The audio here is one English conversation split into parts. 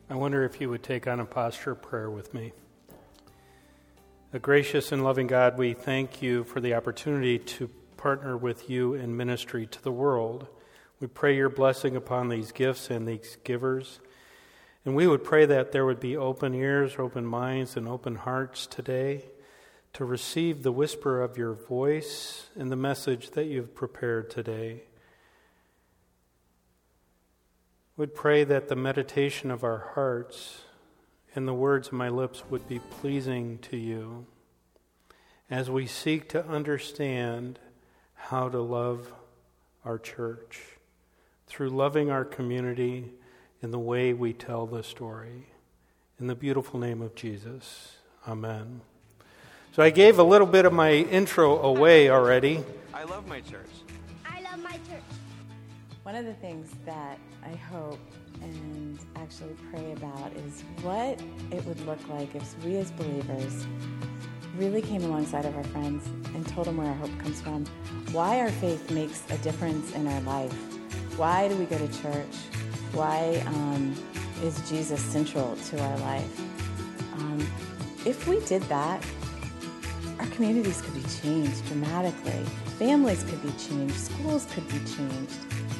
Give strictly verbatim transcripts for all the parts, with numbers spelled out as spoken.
I wonder if you would take on a posture of prayer with me. A gracious and loving God, we thank you for the opportunity to partner with you in ministry to the world. We pray your blessing upon these gifts and these givers. And we would pray that there would be open ears, open minds, and open hearts today to receive the whisper of your voice and the message that you've prepared today. We'd pray that the meditation of our hearts and the words of my lips would be pleasing to you as we seek to understand how to love our church through loving our community in the way we tell the story. In the beautiful name of Jesus, amen. So I gave a little bit of my intro away already. I love my church. I love my church. One of the things that I hope and actually pray about is what it would look like if we as believers really came alongside of our friends and told them where our hope comes from, why our faith makes a difference in our life, why do we go to church, why um, is Jesus central to our life. Um, if we did that, our communities could be changed dramatically. Families could be changed. Schools could be changed.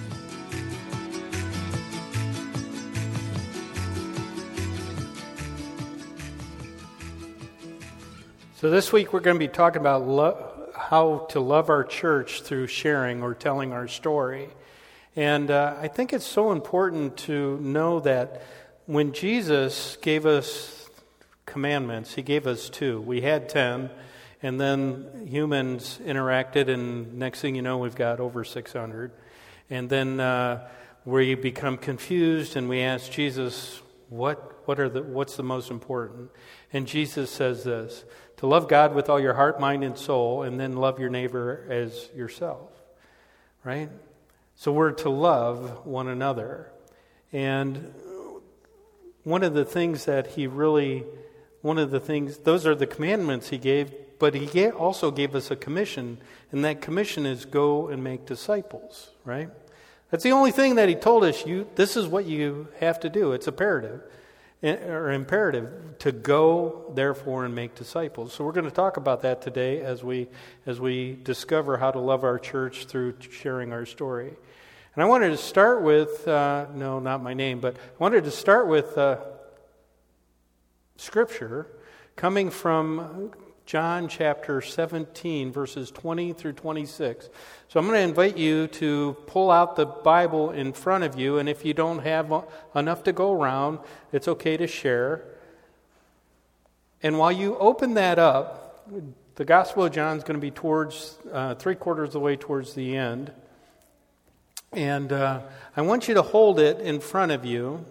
So this week we're going to be talking about lo- how to love our church through sharing or telling our story. And uh, I think it's so important to know that when Jesus gave us commandments, he gave us two. We had ten, and then humans interacted, and next thing you know, we've got over six hundred. And then uh, we become confused, and we ask Jesus, what, what are the, what's the most important? And Jesus says this, to love God with all your heart, mind, and soul, and then love your neighbor as yourself, right? So we're to love one another. And one of the things that he really, one of the things, those are the commandments he gave, but he gave, also gave us a commission, and that commission is go and make disciples, right? That's the only thing that he told us, you, this is what you have to do. It's imperative. Or imperative to go, therefore, and make disciples. So we're going to talk about that today as we as we discover how to love our church through sharing our story. And I wanted to start with, uh, no, not my name, but I wanted to start with uh, Scripture coming from John chapter seventeen, verses twenty through twenty-six. So I'm going to invite you to pull out the Bible in front of you, and if you don't have enough to go around, it's okay to share. And while you open that up, the Gospel of John is going to be towards uh, three quarters of the way towards the end. And uh, I want you to hold it in front of you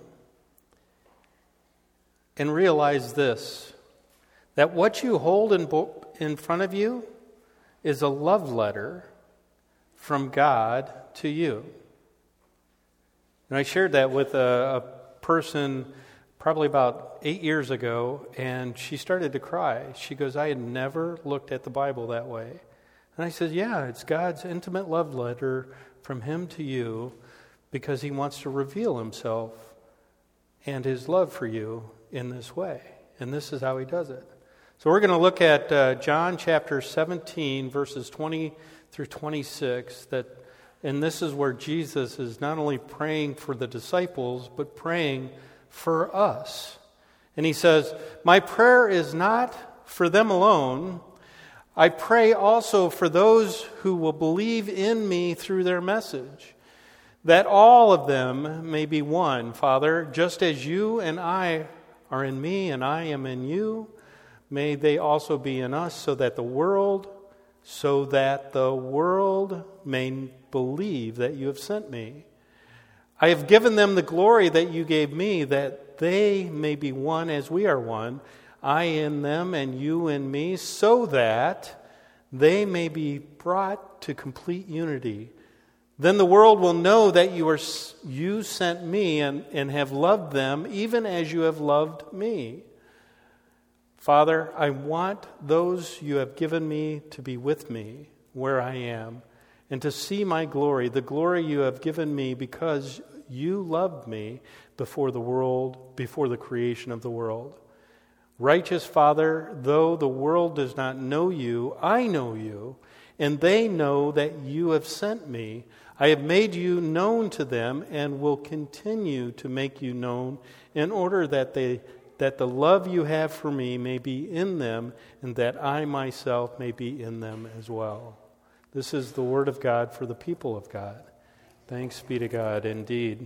and realize this, that what you hold in, bo- in front of you is a love letter from God to you. And I shared that with a, a person probably about eight years ago, and she started to cry. She goes, I had never looked at the Bible that way. And I said, yeah, it's God's intimate love letter from him to you because he wants to reveal himself and his love for you in this way. And this is how he does it. So we're going to look at uh, John chapter seventeen, verses twenty through twenty-six, that, and this is where Jesus is not only praying for the disciples, but praying for us. And he says, my prayer is not for them alone. I pray also for those who will believe in me through their message, that all of them may be one, Father, just as you and I are in me and I am in you. May they also be in us, so that the world, so that the world may believe that you have sent me. I have given them the glory that you gave me, that they may be one as we are one, I in them and you in me, so that they may be brought to complete unity. Then the world will know that you are you sent me and, and have loved them, even as you have loved me. Father, I want those you have given me to be with me where I am, and to see my glory, the glory you have given me because you loved me before the world, before the creation of the world. Righteous Father, though the world does not know you, I know you, and they know that you have sent me. I have made you known to them and will continue to make you known in order that they that the love you have for me may be in them and that I myself may be in them as well. This is the word of God for the people of God. Thanks be to God indeed.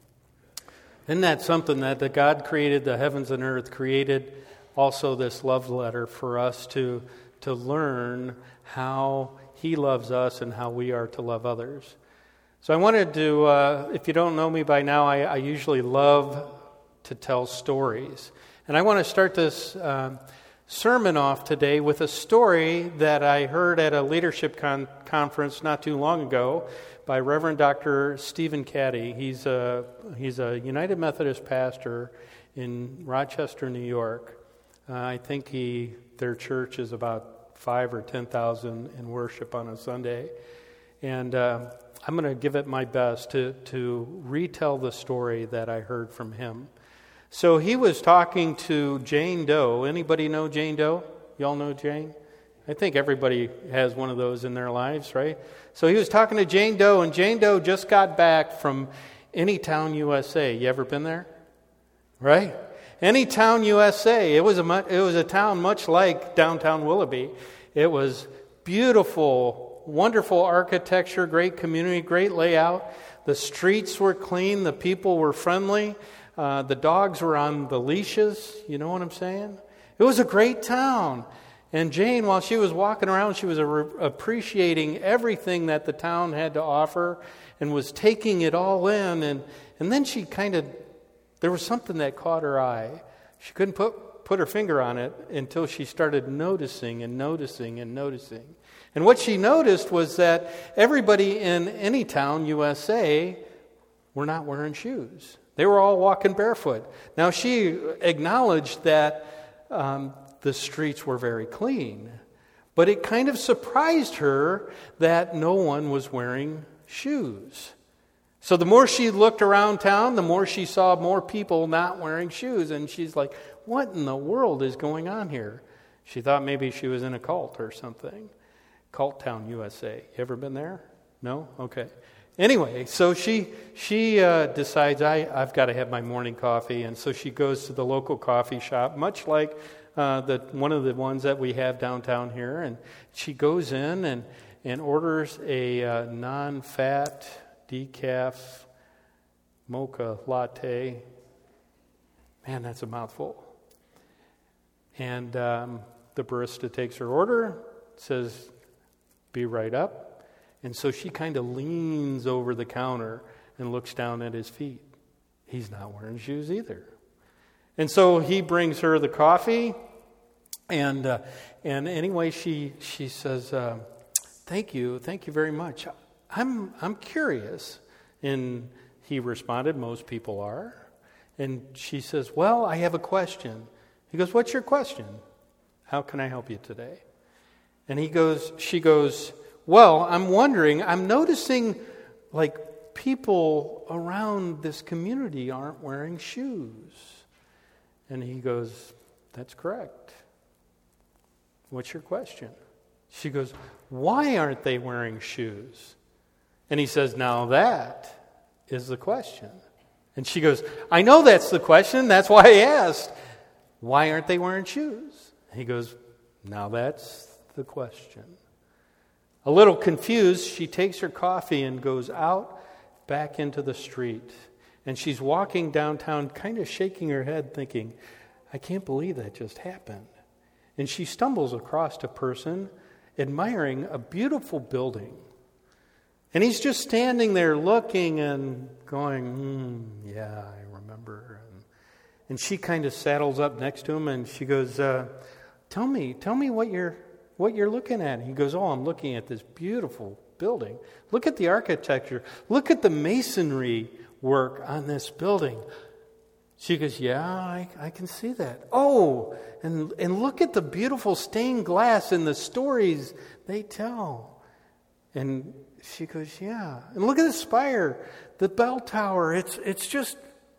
Isn't that something that the God created the heavens and earth, created also this love letter for us to, to learn how He loves us and how we are to love others. So I wanted to, uh, if you don't know me by now, I, I usually love to tell stories. And I want to start this uh, sermon off today with a story that I heard at a leadership con- conference not too long ago by Reverend Doctor Stephen Caddy. He's a, he's a United Methodist pastor in Rochester, New York. Uh, I think he their church is about five or ten thousand in worship on a Sunday. And uh, I'm going to give it my best to, to retell the story that I heard from him. So he was talking to Jane Doe. Anybody know Jane Doe? Y'all know Jane? I think everybody has one of those in their lives, right? So he was talking to Jane Doe, and Jane Doe just got back from Anytown, U S A. You ever been there? Right? Anytown, U S A. It was a mu- it was a town much like downtown Willoughby. It was beautiful, wonderful architecture, great community, great layout. The streets were clean. The people were friendly. Uh, the dogs were on the leashes. You know what I'm saying? It was a great town. And Jane, while she was walking around, she was a re- appreciating everything that the town had to offer and was taking it all in. And, and then she kind of, there was something that caught her eye. She couldn't put, put her finger on it until she started noticing and noticing and noticing. And what she noticed was that everybody in Anytown, U S A, were not wearing shoes. They were all walking barefoot. Now, she acknowledged that um, the streets were very clean, but it kind of surprised her that no one was wearing shoes. So the more she looked around town, the more she saw more people not wearing shoes. And she's like, what in the world is going on here? She thought maybe she was in a cult or something. Cult Town, U S A. You ever been there? No? Okay. Anyway, so she she uh, decides, I, I've got to have my morning coffee. And so she goes to the local coffee shop, much like uh, the one of the ones that we have downtown here. And she goes in and, and orders a uh, non-fat decaf mocha latte. Man, that's a mouthful. And um, the barista takes her order, says, be right up. And so she kind of leans over the counter and looks down at his feet. He's not wearing shoes either. And so he brings her the coffee. And uh, and anyway, she she says, uh, thank you, thank you very much. I'm I'm curious. And he responded, most people are. And she says, well, I have a question. He goes, what's your question? How can I help you today? And he goes, she goes, well, I'm wondering, I'm noticing like people around this community aren't wearing shoes. And he goes, that's correct. What's your question? She goes, why aren't they wearing shoes? And he says, now that is the question. And she goes, I know that's the question. That's why I asked. Why aren't they wearing shoes? He goes, now that's the question. A little confused, she takes her coffee and goes out back into the street. And she's walking downtown, kind of shaking her head, thinking, I can't believe that just happened. And she stumbles across a person admiring a beautiful building. And he's just standing there looking and going, mm, yeah, I remember. And, and she kind of saddles up next to him and she goes, uh, tell me, tell me what you're what you're looking at. And he goes, oh, I'm looking at this beautiful building. Look at the architecture. Look at the masonry work on this building. She goes, yeah, I, I can see that. Oh, and and look at the beautiful stained glass and the stories they tell. And she goes, yeah. And look at the spire, the bell tower. It's it's just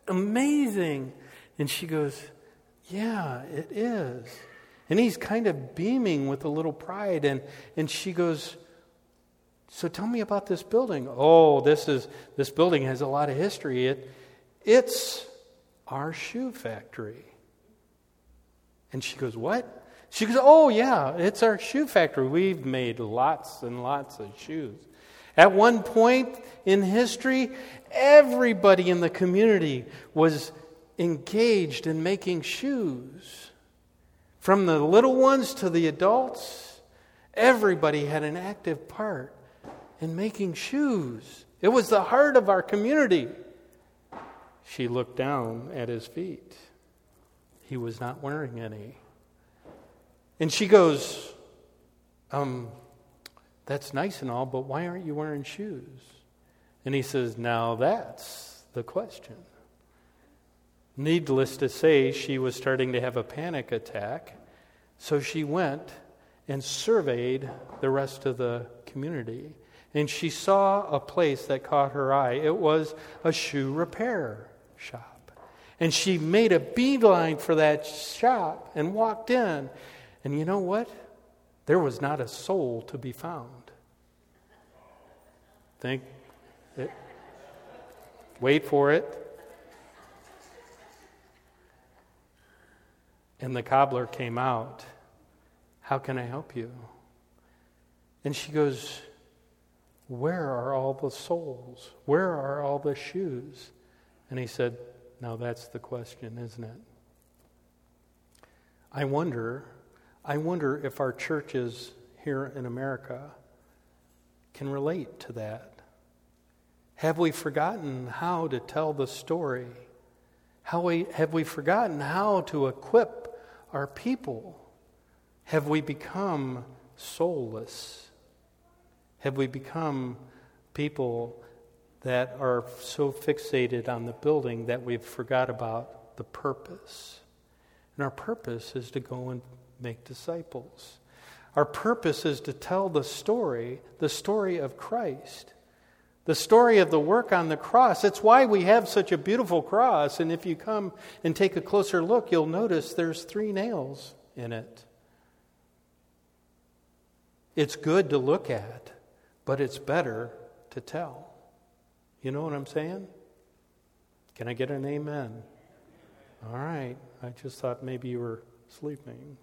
amazing. And she goes, yeah, it is. And he's kind of beaming with a little pride. And, and she goes, so tell me about this building. Oh, this is this building has a lot of history. It, it's our shoe factory. And she goes, what? She goes, oh, yeah, it's our shoe factory. We've made lots and lots of shoes. At one point in history, everybody in the community was engaged in making shoes. From the little ones to the adults, everybody had an active part in making shoes. It was the heart of our community. She looked down at his feet. He was not wearing any. And she goes, um, that's nice and all, but why aren't you wearing shoes? And he says, now that's the question. Needless to say, she was starting to have a panic attack. So she went and surveyed the rest of the community. And she saw a place that caught her eye. It was a shoe repair shop. And she made a beeline for that shop and walked in. And you know what? There was not a soul to be found. Think it. Wait for it. And the cobbler came out. How can I help you? And she goes, where are all the souls? Where are all the shoes? And he said, now that's the question, isn't it? I wonder, I wonder if our churches here in America can relate to that. Have we forgotten how to tell the story? How we, have we forgotten how to equip our people? Have we become soulless? Have we become people that are so fixated on the building that we've forgot about the purpose? And our purpose is to go and make disciples. Our purpose is to tell the story, the story of Christ. The story of the work on the cross. It's why we have such a beautiful cross. And if you come and take a closer look, you'll notice there's three nails in it. It's good to look at, but it's better to tell. You know what I'm saying? Can I get an amen? All right. I just thought maybe you were sleeping.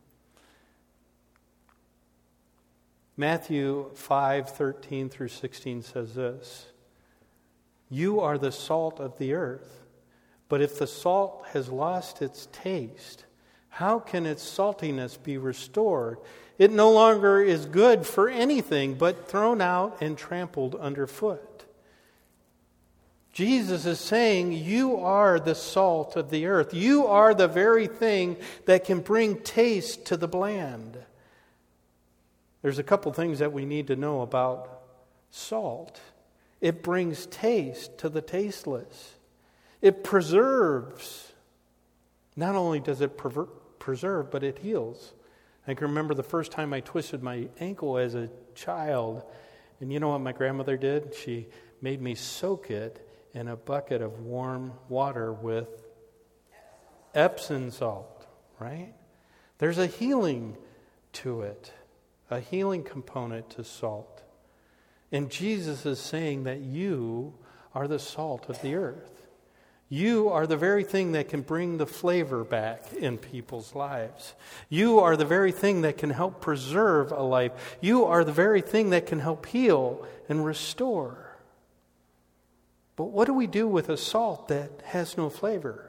Matthew five thirteen through sixteen says this. You are the salt of the earth, but if the salt has lost its taste, how can its saltiness be restored? It no longer is good for anything but thrown out and trampled underfoot. Jesus is saying, you are the salt of the earth. You are the very thing that can bring taste to the bland. There's a couple things that we need to know about salt. It brings taste to the tasteless. It preserves. Not only does it perver- preserve, but it heals. I can remember the first time I twisted my ankle as a child. And you know what my grandmother did? She made me soak it in a bucket of warm water with Epsom salt, right? There's a healing to it, a healing component to salt. And Jesus is saying that you are the salt of the earth. You are the very thing that can bring the flavor back in people's lives. You are the very thing that can help preserve a life. You are the very thing that can help heal and restore. But what do we do with a salt that has no flavor?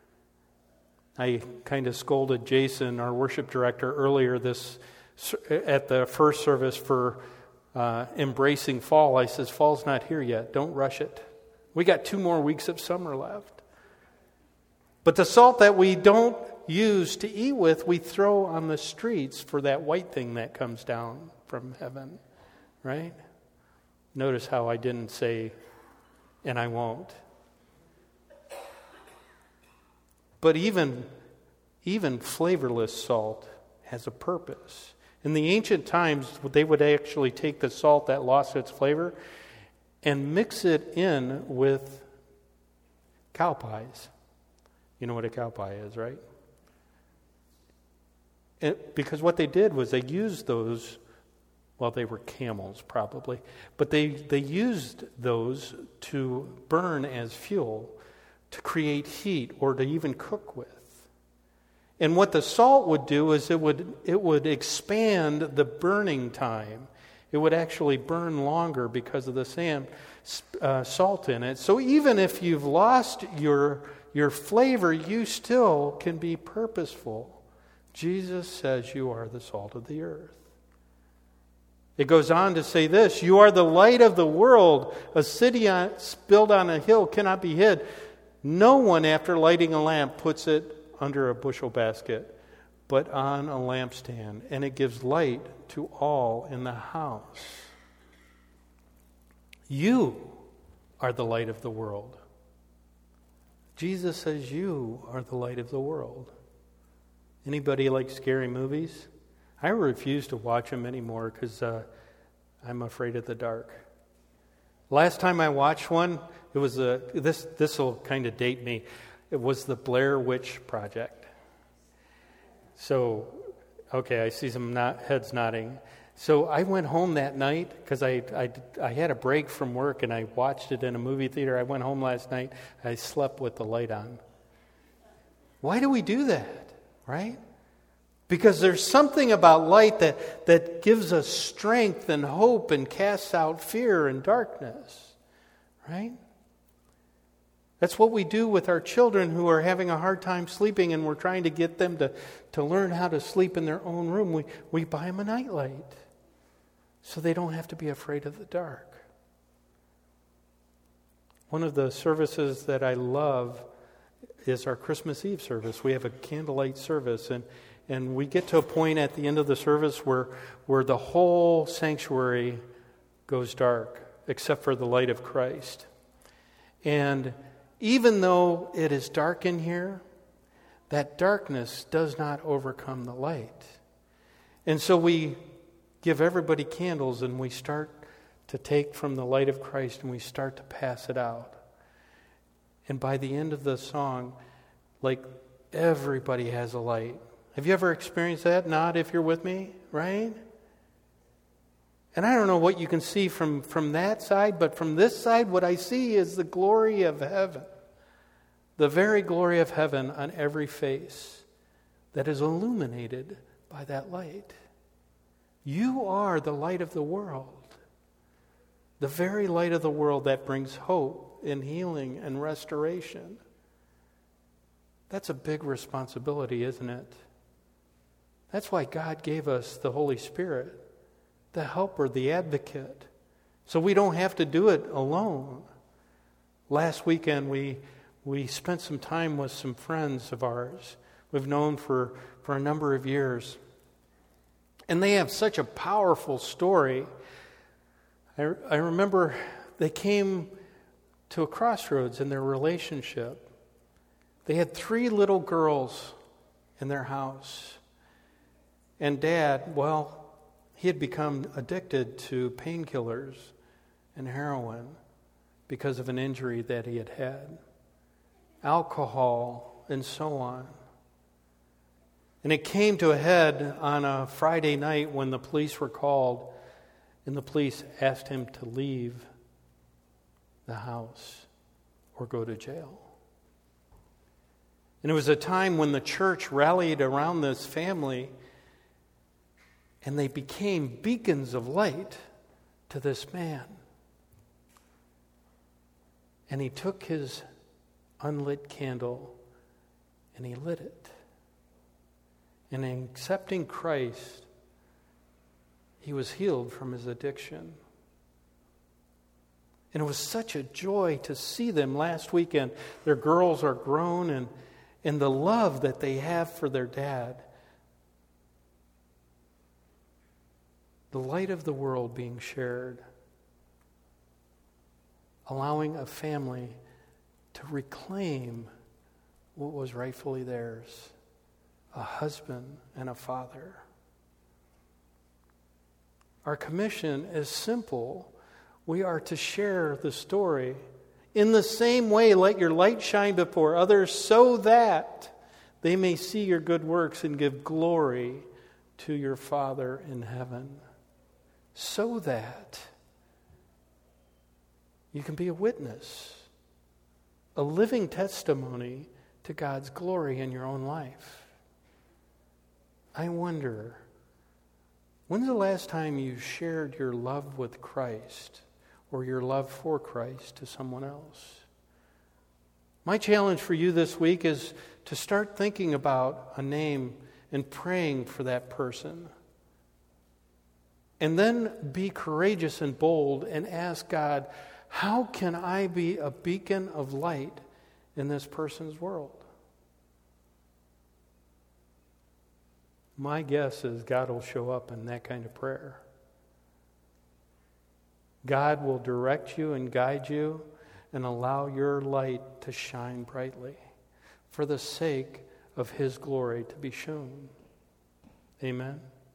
I kind of scolded Jason, our worship director, earlier this at the first service for uh, embracing fall. I says, fall's not here yet. Don't rush it. We got two more weeks of summer left. But the salt that we don't use to eat with, we throw on the streets for that white thing that comes down from heaven, right? Notice how I didn't say, and I won't. But even, even flavorless salt has a purpose. In the ancient times, they would actually take the salt that lost its flavor and mix it in with cow pies. You know what a cow pie is, right? And because what they did was they used those, well, they were camels probably, but they, they used those to burn as fuel, to create heat, or to even cook with. And what the salt would do is it would it would expand the burning time. It would actually burn longer because of the sand, uh, salt in it. So even if you've lost your your flavor, you still can be purposeful. Jesus says you are the salt of the earth. It goes on to say this: you are the light of the world. A city on, built on a hill cannot be hid. No one, after lighting a lamp, puts it under a bushel basket, but on a lampstand, and it gives light to all in the house. You are the light of the world. Jesus says you are the light of the world. Anybody like scary movies? I refuse to watch them anymore because uh, I'm afraid of the dark. Last time I watched one, it was a, this this will kind of date me. It was the Blair Witch Project. So, okay, I see some not, heads nodding. So I went home that night because I, I, I had a break from work and I watched it in a movie theater. I went home last night. I slept with the light on. Why do we do that, right? Because there's something about light that, that gives us strength and hope and casts out fear and darkness, right? That's what we do with our children who are having a hard time sleeping, and we're trying to get them to, to learn how to sleep in their own room. We, we buy them a nightlight so they don't have to be afraid of the dark. One of the services that I love is our Christmas Eve service. We have a candlelight service, and, and we get to a point at the end of the service where, where the whole sanctuary goes dark, except for the light of Christ. And even though it is dark in here, that darkness does not overcome the light. And so we give everybody candles and we start to take from the light of Christ and we start to pass it out. And by the end of the song, like everybody has a light. Have you ever experienced that? Nod if you're with me, right? And I don't know what you can see from, from that side, but from this side, what I see is the glory of heaven. The very glory of heaven on every face that is illuminated by that light. You are the light of the world. The very light of the world that brings hope and healing and restoration. That's a big responsibility, isn't it? That's why God gave us the Holy Spirit, the helper, the advocate, so we don't have to do it alone. Last weekend we we spent some time with some friends of ours we've known for, for a number of years. And they have such a powerful story. I, I remember they came to a crossroads in their relationship. They had three little girls in their house. And Dad, well, he had become addicted to painkillers and heroin because of an injury that he had had, alcohol, and so on. And it came to a head on a Friday night when the police were called, and the police asked him to leave the house or go to jail. And it was a time when the church rallied around this family, and they became beacons of light to this man. And he took his unlit candle and he lit it. And in accepting Christ, he was healed from his addiction. And it was such a joy to see them last weekend. Their girls are grown, and, and the love that they have for their dad. The light of the world being shared. Allowing a family to reclaim what was rightfully theirs. A husband and a father. Our commission is simple. We are to share the story. In the same way, let your light shine before others so that they may see your good works and give glory to your Father in heaven. So that you can be a witness, a living testimony to God's glory in your own life. I wonder, when's the last time you shared your love with Christ or your love for Christ to someone else? My challenge for you this week is to start thinking about a name and praying for that person. And then be courageous and bold and ask God, how can I be a beacon of light in this person's world? My guess is God will show up in that kind of prayer. God will direct you and guide you and allow your light to shine brightly for the sake of His glory to be shown. Amen.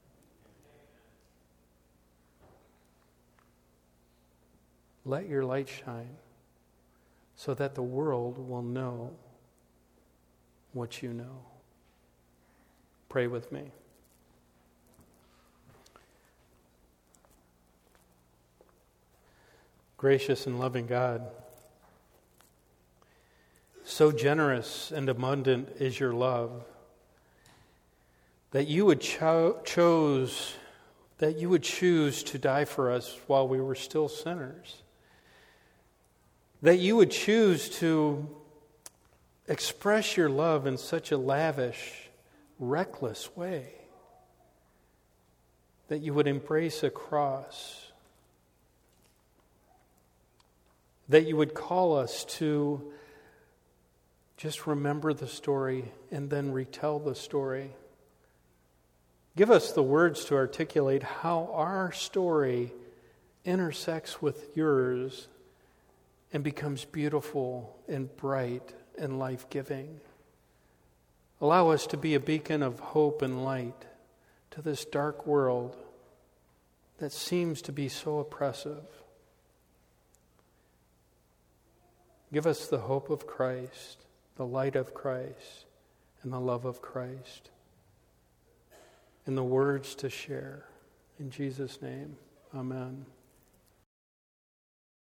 Let your light shine so that the world will know what you know. Pray with me. Gracious and loving God, so generous and abundant is your love that you would cho- chose that you would choose to die for us while we were still sinners. That you would choose to express your love in such a lavish, reckless way. That you would embrace a cross. That you would call us to just remember the story and then retell the story. Give us the words to articulate how our story intersects with yours and becomes beautiful and bright and life-giving. Allow us to be a beacon of hope and light to this dark world that seems to be so oppressive. Give us the hope of Christ, the light of Christ, and the love of Christ, and the words to share. In Jesus' name, amen.